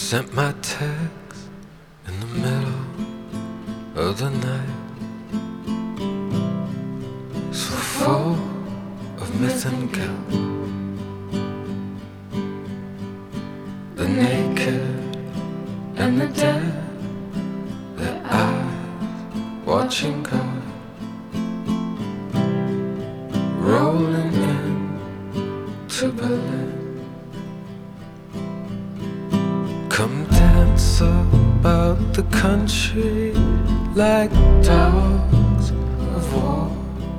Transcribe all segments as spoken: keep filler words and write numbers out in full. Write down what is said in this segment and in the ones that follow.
Sent my text in the middle of the night, so full of myth and guilt. The naked and the dead, their eyes watching God, rolling in to Berlin. Come dance about the country like dogs of war.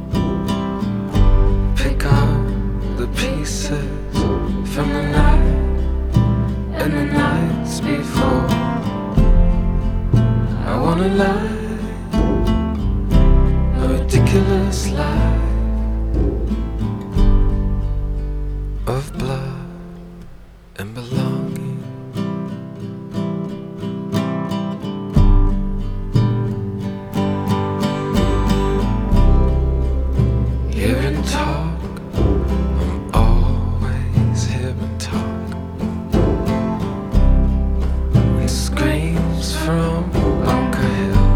Pick up the pieces from the night and the nights before. I wanna lie, a ridiculous lie of blood and belonging. Hearing talk, I'm always hearing talk, and screams from Bunker Hill,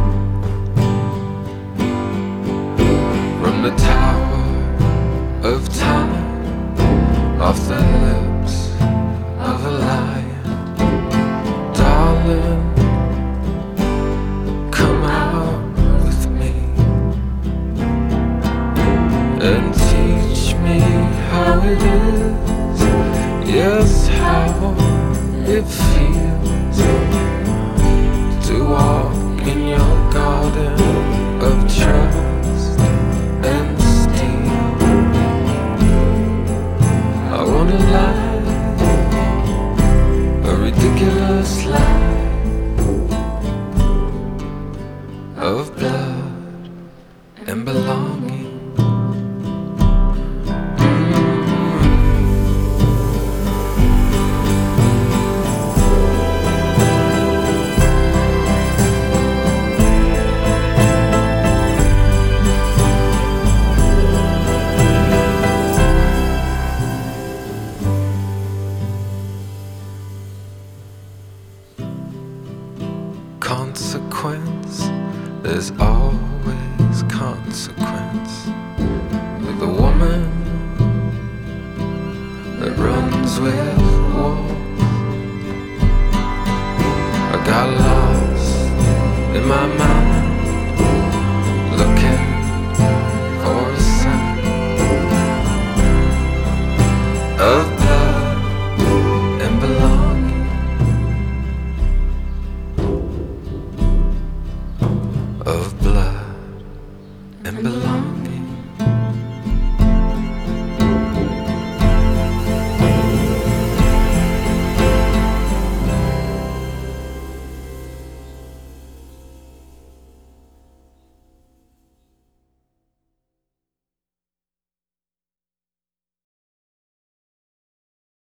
from the tower of time, off the lips of a lion. Darling, come out with me and teach me how it is, yes, how it feels to walk in your garden of trust and steel. I wanna lie, a ridiculous lie of blood and belonging. Consequence, there's always consequence with a woman that runs with wolves. I got lost in my mind